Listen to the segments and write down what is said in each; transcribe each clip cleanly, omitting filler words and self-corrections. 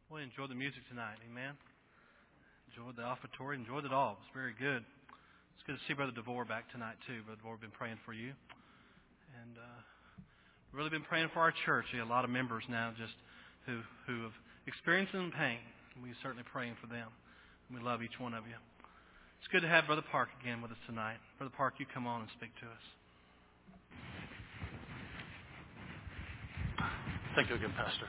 Well, enjoy the music tonight. Amen. Enjoyed the offertory. Enjoyed it all. It was very good. It's good to see Brother DeVore back tonight, too. Brother DeVore, been praying for you. And really been praying for our church. We have a lot of members now just who have experienced some pain. We're certainly praying for them. And we love each one of you. It's good to have Brother Park again with us tonight. Brother Park, you come on and speak to us. Thank you again, Pastor.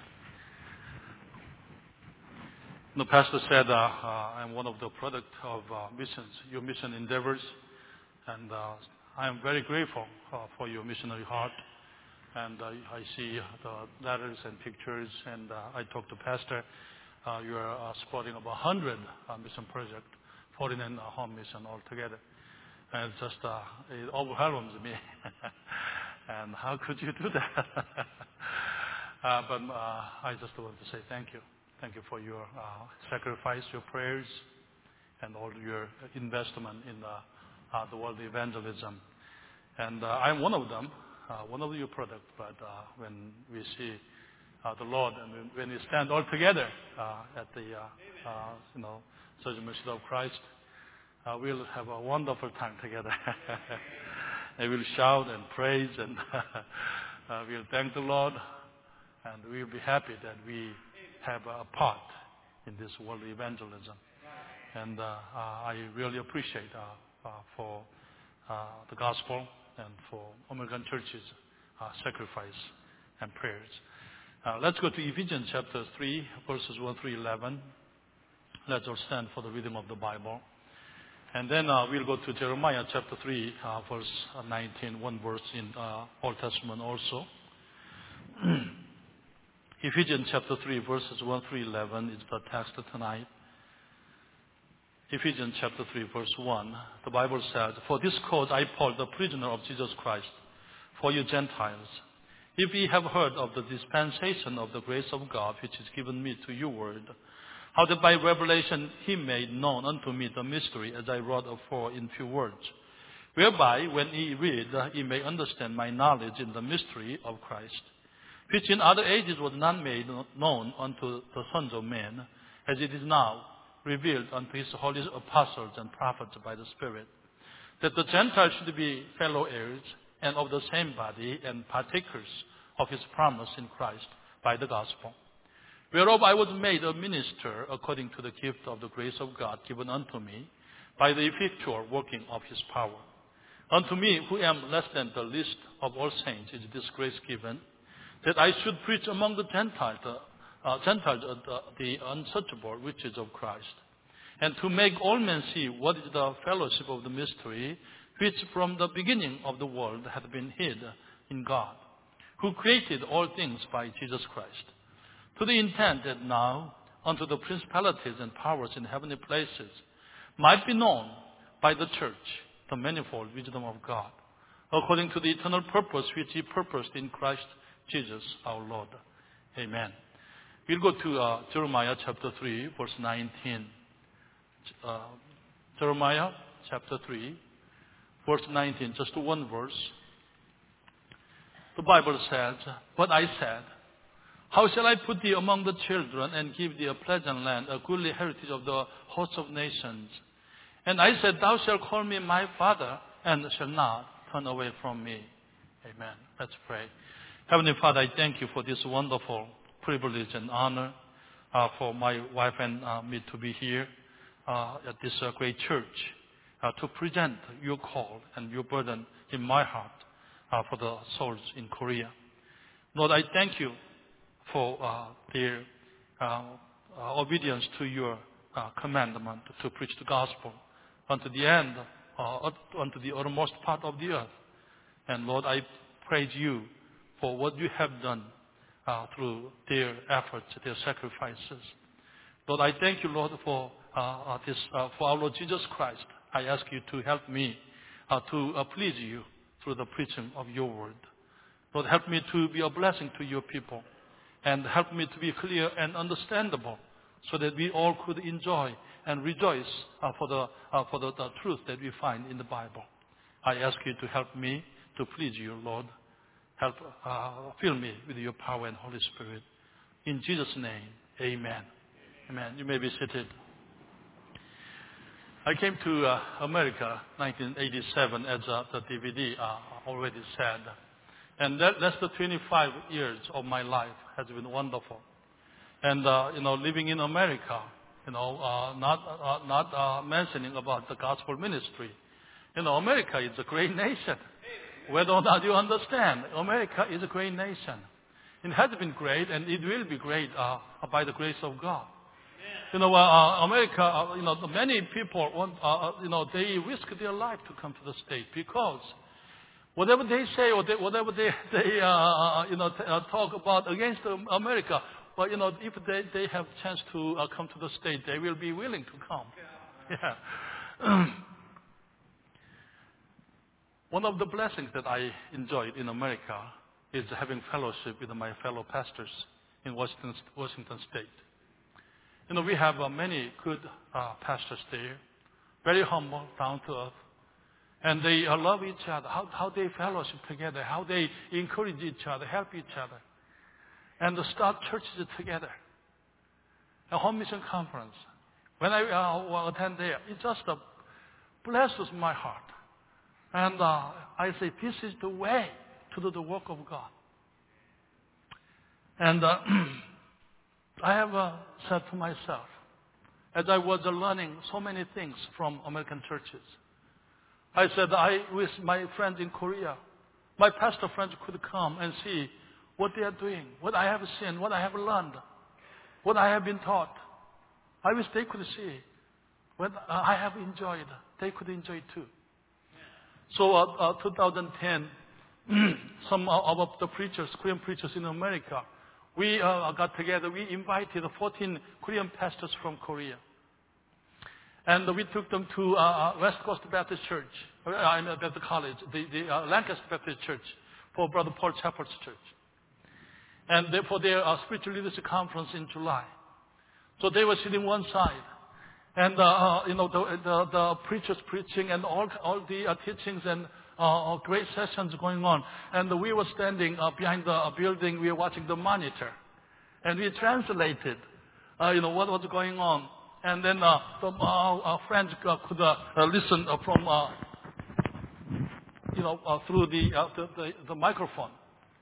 The pastor said I'm one of the product of missions, your mission endeavors, and I am very grateful for your missionary heart. And I see the letters and pictures, and I talked to Pastor. You are supporting about 100 mission projects, 49 home mission altogether. And it's just it overwhelms me. And how could you do that? But I just want to say thank you. Thank you for your sacrifice, your prayers, and all your investment in the world evangelism. And I'm one of them, one of your products. But when we see the Lord, and when we stand all together at the Judgment Seat of Christ, we'll have a wonderful time together. And we'll shout and praise, and we'll thank the Lord, and we'll be happy that we have a part in this world evangelism. And I really appreciate for the gospel and for American churches' sacrifice and prayers. Let's go to Ephesians chapter 3, verses 1 through 11. Let's all stand for the reading of the Bible. And then we'll go to Jeremiah chapter 3, verse 19, one verse in Old Testament also. Ephesians chapter 3, verses 1 through 11 is the text tonight. Ephesians chapter 3, verse 1, the Bible says, "For this cause I, Paul, the prisoner of Jesus Christ, for you Gentiles, if ye have heard of the dispensation of the grace of God, which is given me to you word, how that by revelation he made known unto me the mystery, as I wrote afore in few words, whereby, when ye read, ye may understand my knowledge in the mystery of Christ, which in other ages was not made known unto the sons of men, as it is now revealed unto his holy apostles and prophets by the Spirit, that the Gentiles should be fellow heirs and of the same body and partakers of his promise in Christ by the gospel, whereof I was made a minister according to the gift of the grace of God given unto me by the effectual working of his power. Unto me, who am less than the least of all saints, is this grace given, that I should preach among the Gentiles the unsearchable riches of Christ, and to make all men see what is the fellowship of the mystery, which from the beginning of the world hath been hid in God, who created all things by Jesus Christ, to the intent that now unto the principalities and powers in heavenly places might be known by the church the manifold wisdom of God, according to the eternal purpose which he purposed in Christ Jesus our Lord. Amen. We'll go to Jeremiah chapter 3, verse 19. Jeremiah chapter 3, verse 19, just one verse. The Bible says, "But I said, how shall I put thee among the children and give thee a pleasant land, a goodly heritage of the hosts of nations? And I said, thou shalt call me my father and shall not turn away from me." Amen. Let's pray. Heavenly Father, I thank you for this wonderful privilege and honor for my wife and me to be here at this great church to present your call and your burden in my heart for the souls in Korea. Lord, I thank you for their obedience to your commandment to preach the gospel unto the end, unto the uttermost part of the earth. And Lord, I praise you for what you have done through their efforts, their sacrifices. Lord, I thank you, Lord, for for our Lord Jesus Christ. I ask you to help me to please you through the preaching of your word. Lord, help me to be a blessing to your people, and help me to be clear and understandable, so that we all could enjoy and rejoice for the truth that we find in the Bible. I ask you to help me to please you, Lord. Help fill me with your power and Holy Spirit. In Jesus' name, amen. Amen. You may be seated. I came to America 1987, as the DVD already said. And that's the 25 years of my life has been wonderful. And, living in America, not mentioning about the gospel ministry. America is a great nation. Whether or not you understand, America is a great nation. It has been great, and it will be great by the grace of God. America, many people want, they risk their life to come to the state because whatever they say or whatever they talk about against America, but if they have a chance to come to the state, they will be willing to come. Yeah. One of the blessings that I enjoyed in America is having fellowship with my fellow pastors in Washington State. We have many good pastors there, very humble, down to earth, and they love each other. How they fellowship together, how they encourage each other, help each other, and start churches together. A home mission conference. When I attend there, it just blesses my heart. And I say, this is the way to do the work of God. And I have said to myself, as I was learning so many things from American churches, I said, I wish my friends in Korea, my pastor friends could come and see what they are doing, what I have seen, what I have learned, what I have been taught. I wish they could see what I have enjoyed. They could enjoy it too. So 2010, some of the preachers, Korean preachers in America, we got together. We invited 14 Korean pastors from Korea. And we took them to West Coast Baptist Church, at the college, the Lancaster Baptist Church, for Brother Paul Chappell's church. And for their spiritual leadership conference in July. So they were sitting one side. And, the preachers preaching and all the teachings and great sessions going on. And we were standing behind the building. We were watching the monitor. And we translated, what was going on. And then our friends could listen from, through the microphone.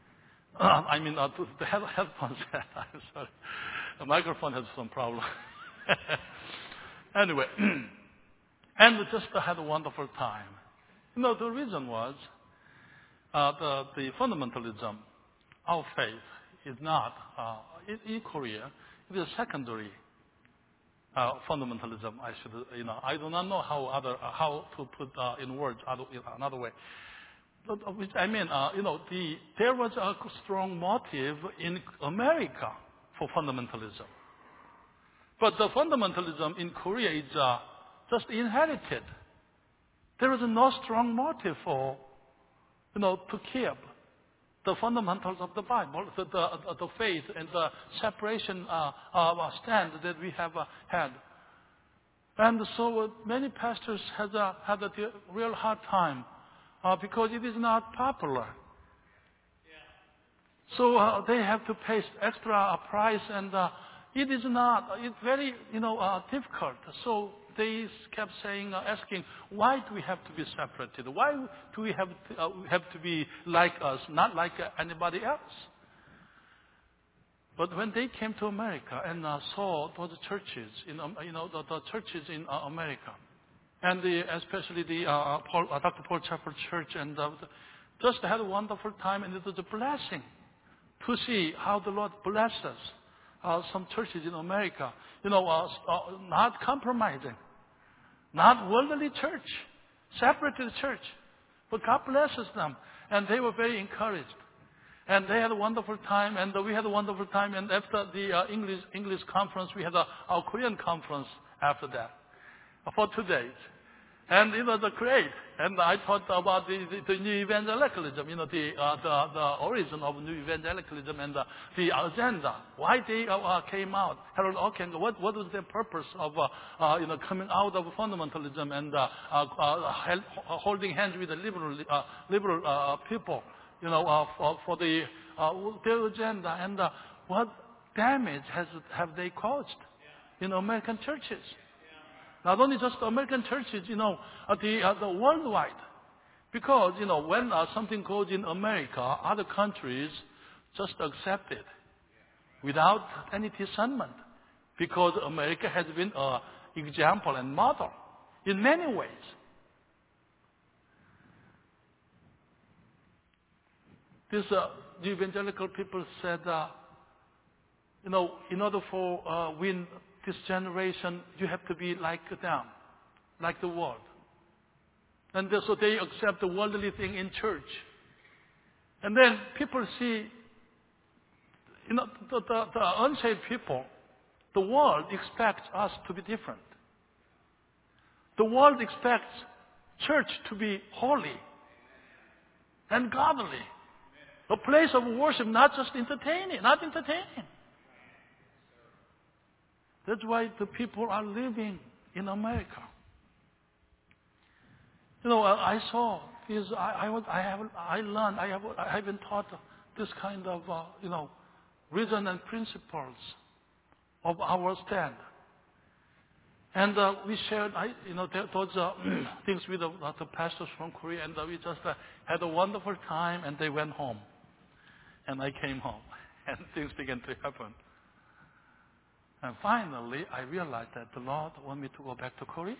The headphones. I'm sorry. The microphone has some problem. Anyway, and we just had a wonderful time. The reason was the fundamentalism, our faith is not, in Korea, it is a secondary fundamentalism. I do not know how to put in words another way. Which there was a strong motive in America for fundamentalism. But the fundamentalism in Korea is just inherited. There is no strong motive for, to keep the fundamentals of the Bible, the faith and the separation stand that we have had. And so many pastors had a real hard time because it is not popular. So they have to pay extra price, and it's very, difficult. So they kept asking, why do we have to be separated? Why do we have to be like us, not like anybody else? But when they came to America and saw those churches, the churches in America, and especially the Dr. Paul Chappell Church, and just had a wonderful time, and it was a blessing to see how the Lord blessed us. Some churches in America, not compromising, not worldly church, separated church, but God blesses them, and they were very encouraged, and they had a wonderful time, and we had a wonderful time. And after the English conference, we had our Korean conference after that for 2 days. And it was great. And I thought about the new evangelicalism, the origin of new evangelicalism and the agenda, why they came out. Harold Ockham, what was their purpose of coming out of fundamentalism and holding hands with the liberal people, for their agenda, and what damage have they caused? in American churches. Not only just American churches, the worldwide. Because, when something goes in America, other countries just accept it without any discernment. Because America has been an example and model in many ways. These evangelical people said, in order for win this generation, you have to be like them, like the world. And so they accept the worldly thing in church. And then people see, the unsaved people, the world expects us to be different. The world expects church to be holy and godly. A place of worship, not just entertaining, not entertaining. That's why the people are living in America. I saw this. I learned. I have been taught this kind of reason and principles of our stand. And we shared those things with the pastors from Korea, and we just had a wonderful time. And they went home, and I came home, and things began to happen. And finally, I realized that the Lord wanted me to go back to Korea.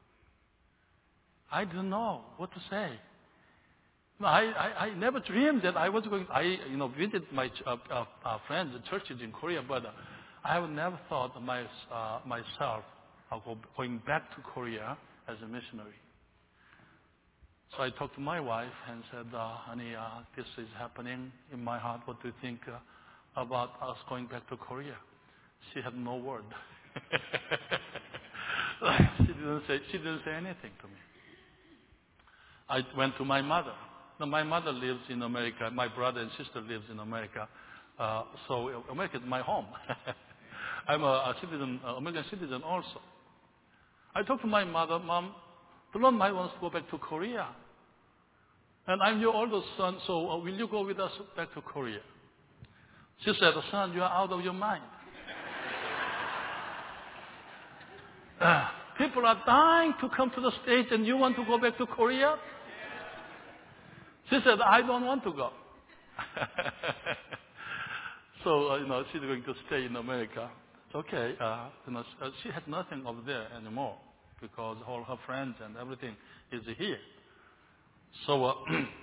I didn't know what to say. I never dreamed that I was going. I visited my friends and churches in Korea, but I would never thought myself of going back to Korea as a missionary. So I talked to my wife and said, "Honey, this is happening in my heart. What do you think about us going back to Korea?" She had no word. She didn't say anything to me. I went to my mother. Now, my mother lives in America. My brother and sister lives in America. So America is my home. I'm a citizen, American citizen also. I talked to my mother, "Mom, the Lord might want us to go back to Korea. And I'm your oldest son, so will you go with us back to Korea?" She said, "Son, you are out of your mind. People are dying to come to the States and you want to go back to Korea?" She said, "I don't want to go." So, she's going to stay in America. It's okay. She has nothing over there anymore because all her friends and everything is here. So,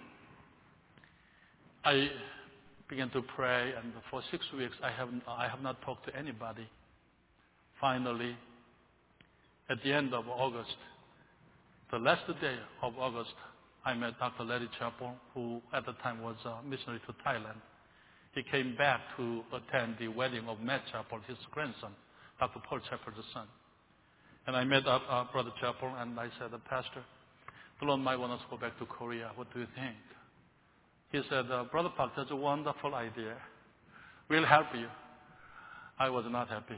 I began to pray, and for 6 weeks I have not talked to anybody. Finally, at the end of August, the last day of August, I met Dr. Larry Chappell, who at the time was a missionary to Thailand. He came back to attend the wedding of Matt Chappell, his grandson, Dr. Paul Chappell's son. And I met Brother Chappell, and I said, "Pastor, the Lord might want us to go back to Korea. What do you think?" He said, "Brother Park, that's a wonderful idea. We'll help you." I was not happy.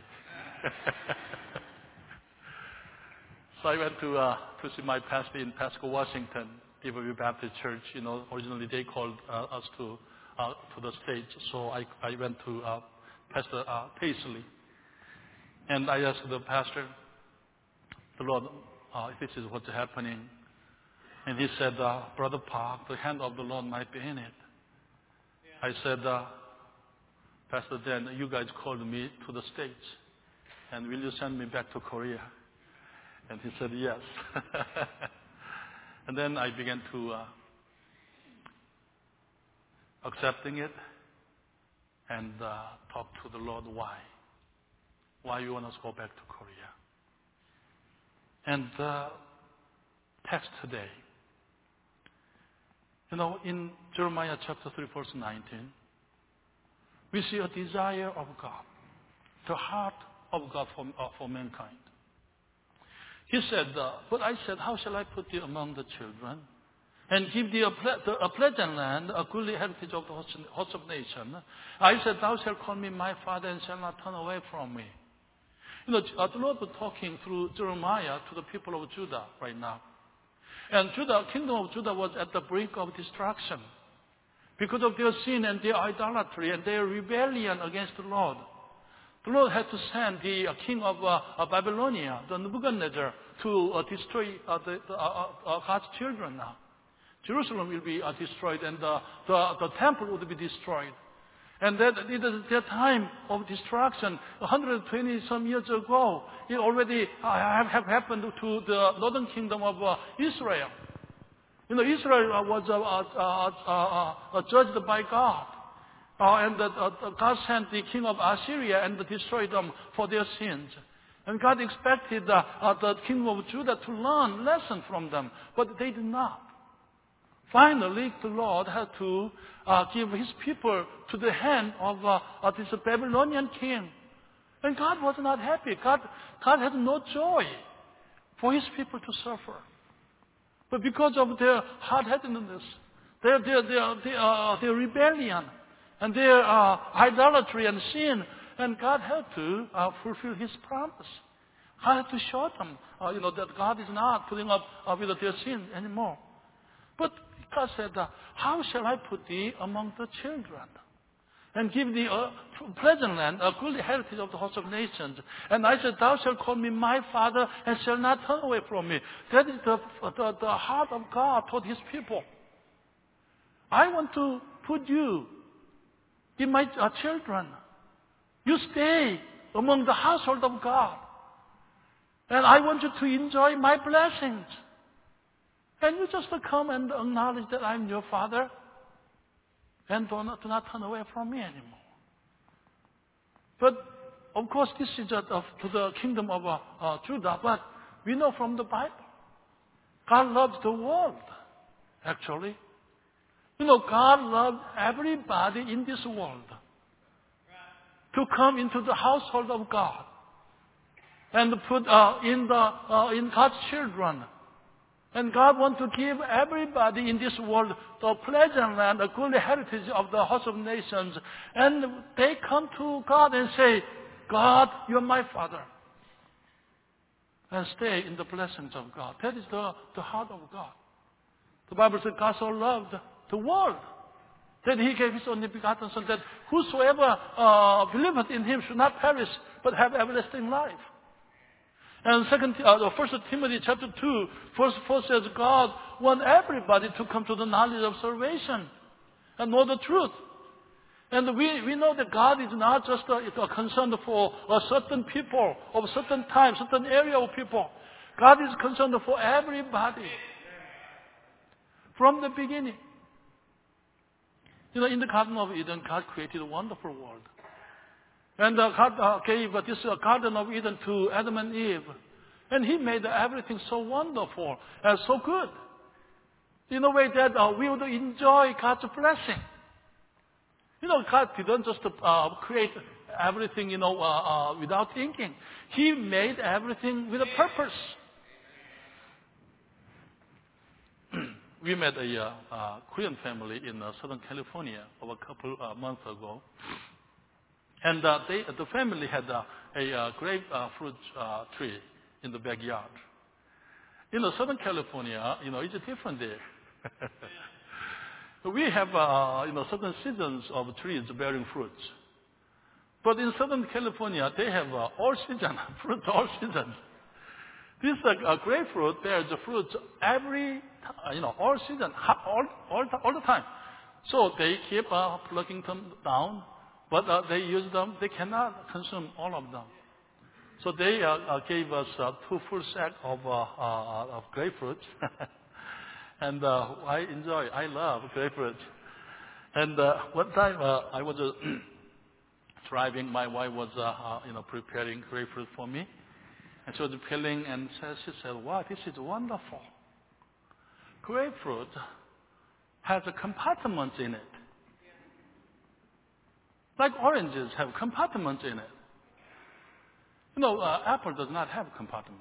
So I went to see my pastor in Pasco, Washington, DW Baptist Church. Originally they called us to the States. So I went to Pastor Paisley. And I asked the pastor, "The Lord, this is what's happening." And he said, "Brother Park, the hand of the Lord might be in it." I said, "Pastor Dan, you guys called me to the States. And will you send me back to Korea?" And he said, "Yes." And then I began to accepting it and talk to the Lord why you want us to go back to Korea. And the text today, in Jeremiah chapter 3, verse 19, we see a desire of God, the heart of God for mankind. He said, "But I said, how shall I put thee among the children and give thee a pleasant land, a goodly heritage of the hosts of nations? I said, thou shalt call me my father and shall not turn away from me." The Lord was talking through Jeremiah to the people of Judah right now. And kingdom of Judah was at the brink of destruction because of their sin and their idolatry and their rebellion against the Lord. The Lord had to send the king of Babylonia, the Nebuchadnezzar, to destroy God's children now. Jerusalem will be destroyed, and the temple would be destroyed. And that it is their time of destruction. 120 some years ago, it already have happened to the northern kingdom of Israel. Israel was judged by God. And God sent the king of Assyria and destroyed them for their sins. And God expected the kingdom of Judah to learn lesson from them, but they did not. Finally, the Lord had to give His people to the hand of this Babylonian king. And God was not happy. God had no joy for His people to suffer. But because of their hard-headedness, their rebellion, and their idolatry and sin, and God had to fulfill His promise. God had to show them, that God is not putting up with their sin anymore. But God said, how shall I put thee among the children? And give thee a pleasant land, a good heritage of the host of nations. And I said, thou shalt call me my father, and shall not turn away from me. That is the heart of God toward His people. I want to put you in my children. You stay among the household of God. And I want you to enjoy my blessings. And you just come and acknowledge that I'm your father. And do not turn away from me anymore. But, of course, this is to the kingdom of Judah. But we know from the Bible, God loves the world, actually. God loved everybody in this world to come into the household of God and put in God's children. And God wants to give everybody in this world the pleasant land, a good heritage of the host of nations. And they come to God and say, God, you're my Father. And stay in the blessings of God. That is the heart of God. The Bible says God so loved the world that He gave His only begotten Son, that whosoever believeth in Him should not perish, but have everlasting life. And 1 Timothy chapter 2, verse 4 says, God wants everybody to come to the knowledge of salvation and know the truth. And we know that God is not just a concern for a certain people of a certain time, certain area of people. God is concerned for everybody from the beginning. In the Garden of Eden, God created a wonderful world. And God gave this Garden of Eden to Adam and Eve. And He made everything so wonderful and so good. In a way that we would enjoy God's blessing. God didn't just create everything, without thinking. He made everything with a purpose. We met a Korean family in Southern California a couple months ago. And the family had a grapefruit tree in the backyard. Southern California, it's different there. We have, certain seasons of trees bearing fruits. But in Southern California, they have all season, fruit all season. This grapefruit bears the fruits every, all season, all the time. So they keep plucking them down. But they use them, they cannot consume all of them. So they gave us 2 full sacks of grapefruits. And I love grapefruit. And one time I was driving, my wife was preparing grapefruit for me. And she was peeling and she said, wow, this is wonderful. Grapefruit has a compartment in it. Like oranges have compartments in it. Apple does not have a compartment.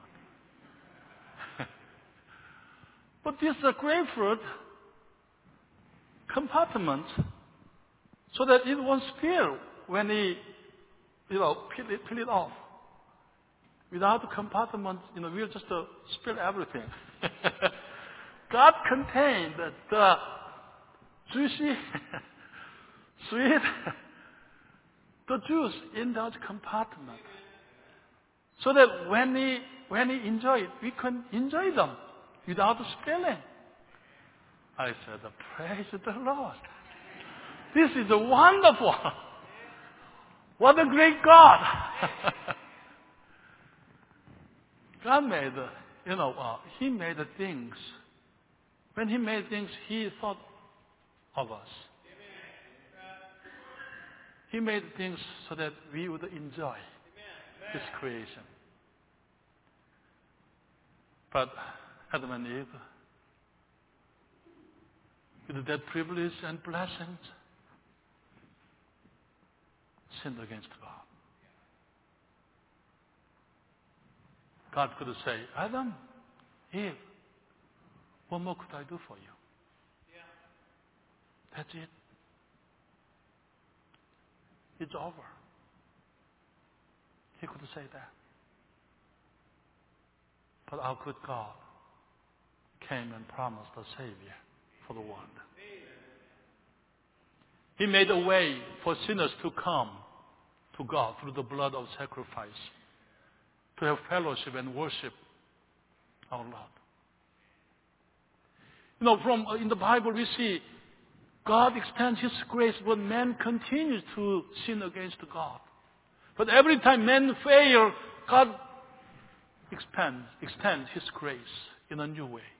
But this grapefruit compartment, so that it won't spill when he, peel it off. Without a compartment, we'll just spill everything. God contained the juicy, sweet, the Jews in that compartment. So that when we enjoy it, we can enjoy them without spilling. I said, praise the Lord. This is wonderful. What a great God. God made, He made things. When He made things, He thought of us. He made things so that we would enjoy His creation. But Adam and Eve, with that privilege and blessings, sinned against God. God could say, Adam, Eve, what more could I do for you? That's it. It's over. He could say that. But our good God came and promised a Savior for the world. He made a way for sinners to come to God through the blood of sacrifice, to have fellowship and worship our Lord. In the Bible we see God extends His grace, but man continues to sin against God. But every time men fail, God extends His grace in a new way.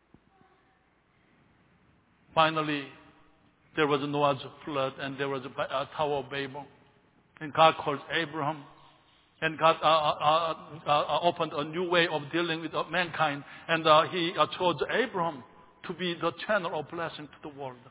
Finally, there was Noah's flood, and there was a Tower of Babel. And God called Abraham, and God opened a new way of dealing with mankind. And He chose Abraham to be the channel of blessing to the world.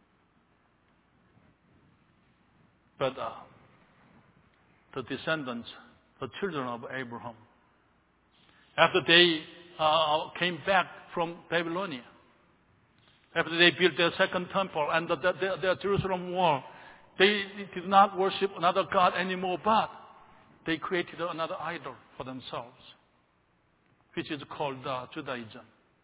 But the descendants, the children of Abraham, after they came back from Babylonia, after they built their second temple and their Jerusalem wall, they did not worship another God anymore, but they created another idol for themselves, which is called Judaism.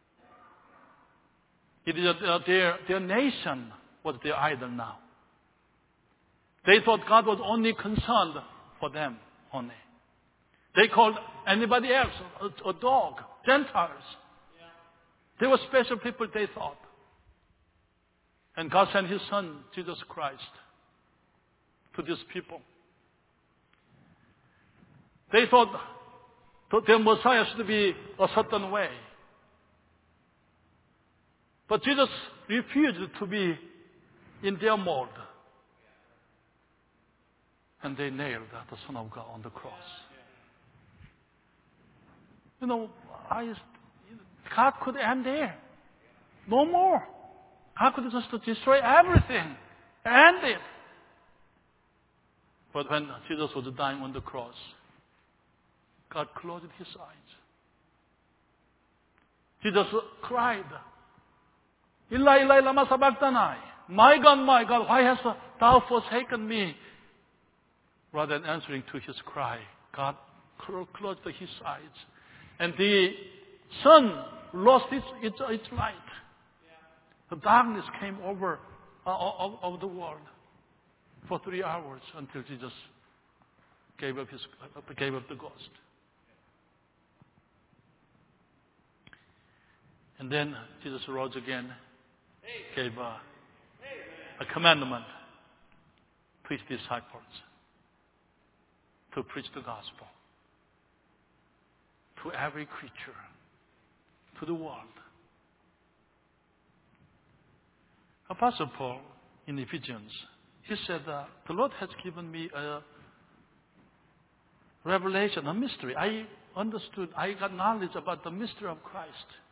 It is their nation was their idol now. They thought God was only concerned for them only. They called anybody else a dog, Gentiles. They were special people, they thought. And God sent His Son, Jesus Christ, to these people. They thought that their Messiah should be a certain way. But Jesus refused to be in their mold. And they nailed the Son of God on the cross. God could end there. No more. God could just destroy everything. End it. But when Jesus was dying on the cross, God closed His eyes. Jesus cried, Eli, Eli, lama sabachthani. My God, why hast thou forsaken me? Rather than answering to His cry, God closed His eyes. And the sun lost its light. The darkness came over the world for 3 hours until Jesus gave up the ghost. And then Jesus rose again, gave a commandment to His disciples to preach the gospel to every creature, to the world. Apostle Paul in Ephesians, he said, the Lord has given me a revelation, a mystery. I got knowledge about the mystery of Christ.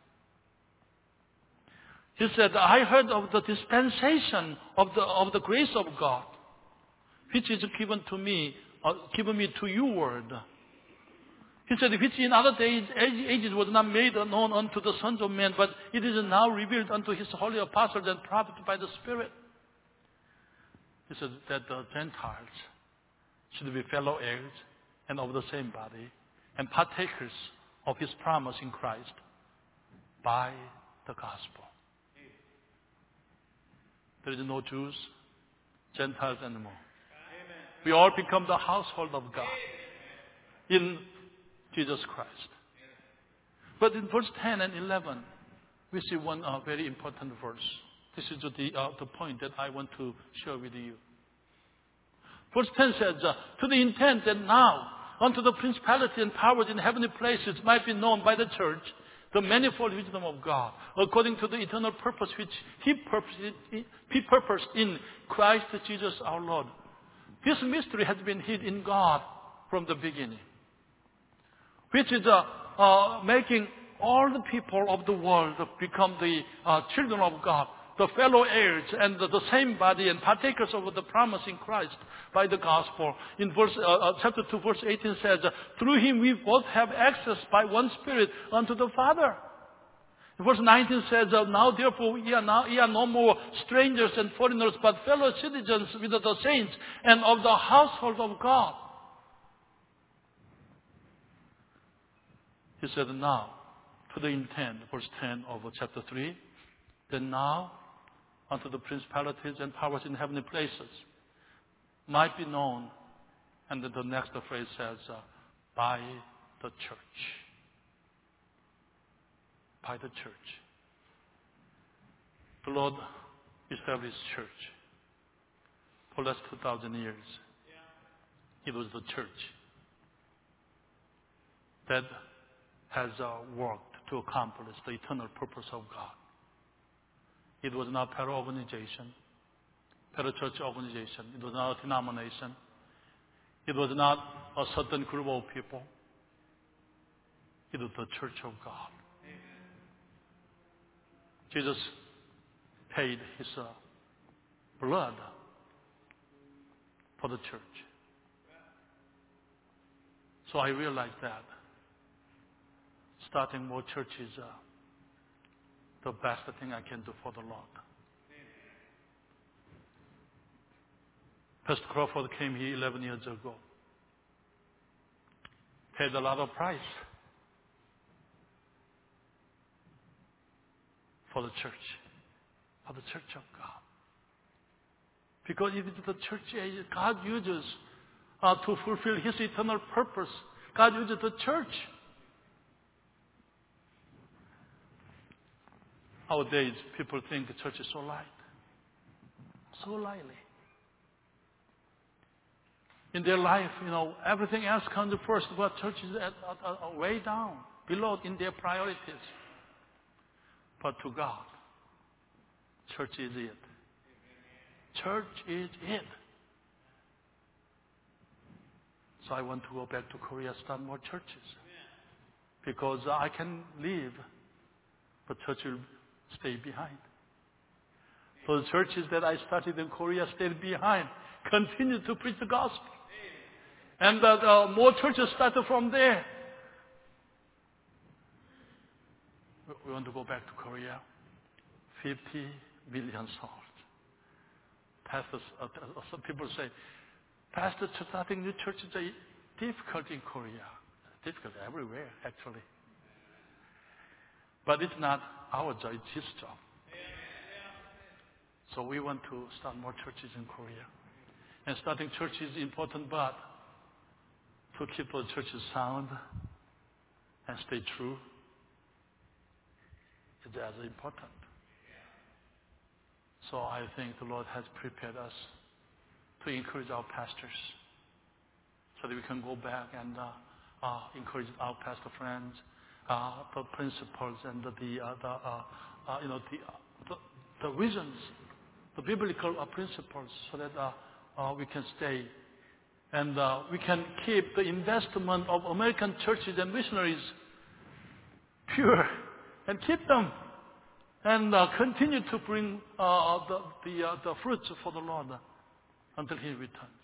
He said, I heard of the dispensation of the grace of God, which is given me to you word. He said, which in other ages was not made known unto the sons of men, but it is now revealed unto His holy apostles and prophets by the Spirit. He said that the Gentiles should be fellow heirs and of the same body and partakers of His promise in Christ by the gospel. There is no Jews, Gentiles anymore. We all become the household of God in Jesus Christ. But in verse 10 and 11, we see one very important verse. This is the point that I want to share with you. Verse 10 says, to the intent that now unto the principality and powers in heavenly places might be known by the church the manifold wisdom of God, according to the eternal purpose which He purposed in Christ Jesus our Lord. This mystery has been hid in God from the beginning, which is making all the people of the world become the children of God, the fellow heirs and the same body and partakers of the promise in Christ by the gospel. In chapter 2, verse 18 says, through Him we both have access by one Spirit unto the Father. Verse 19 says, now therefore ye are no more strangers and foreigners, but fellow citizens with the saints and of the household of God. He said, now, to the intent, verse 10 of chapter 3, then now unto the principalities and powers in heavenly places might be known. And then the next phrase says, by the church. By the church. The Lord established church. For the last 2,000 years, it was the church that has worked to accomplish the eternal purpose of God. It was not para-organization, para-church organization. It was not a denomination. It was not a certain group of people. It was the church of God. Jesus paid His blood for the church. So I realized that starting more churches is the best thing I can do for the Lord. Pastor Crawford came here 11 years ago. Paid a lot of price for the church of God. Because it is the church age God uses to fulfill His eternal purpose. God uses the church. Nowadays, people think the church is so light. So lightly. In their life, everything else comes first, but church is way down, below in their priorities. But to God, church is it. Church is it. So I want to go back to Korea, start more churches. Because I can leave, but church will stay behind. So the churches that I started in Korea stayed behind, continue to preach the gospel. And more churches started from there. We want to go back to Korea. 50 million souls. Pastors, some people say, Pastor, starting new churches is difficult in Korea. It's difficult everywhere, actually. But it's not our job, it's His job. So we want to start more churches in Korea. And starting churches is important, but to keep the churches sound and stay true is as important. So I think the Lord has prepared us to encourage our pastors so that we can go back and encourage our pastor friends, the principles and the reasons, the biblical principles, so that we can stay and we can keep the investment of American churches and missionaries pure and keep them and continue to bring the fruits for the Lord until He returns.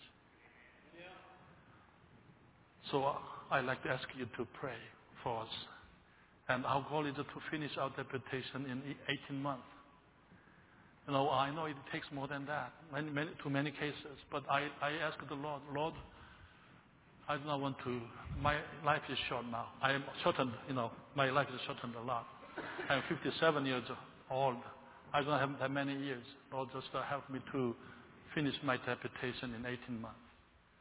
So I'd like to ask you to pray for us. And our goal is to finish our deputation in 18 months. I know it takes more than that, too many cases. But I ask the Lord, I do not want to, my life is short now. I am shortened, my life is shortened a lot. I am 57 years old. I don't have that many years. Lord, just help me to finish my deputation in 18 months.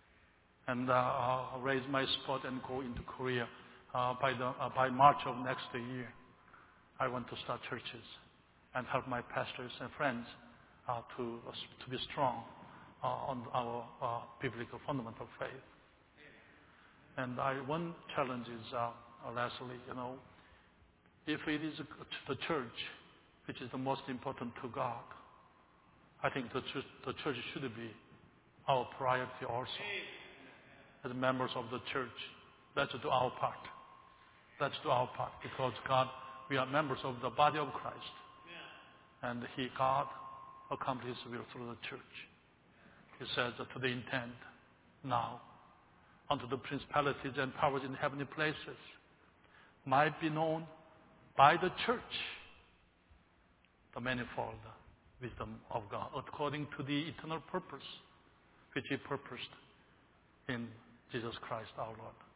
and raise my spot and go into Korea by March of next year. I want to start churches and help my pastors and friends to be strong on our biblical fundamental faith. And one challenge is, Leslie, if it is the church which is the most important to God, I think the church should be our priority also. As members of the church, let's do our part. Let's do our part, because God, we are members of the body of Christ. And God accomplishes His will through the church. He says to the intent now unto the principalities and powers in heavenly places might be known by the church the manifold wisdom of God, according to the eternal purpose which He purposed in Jesus Christ our Lord.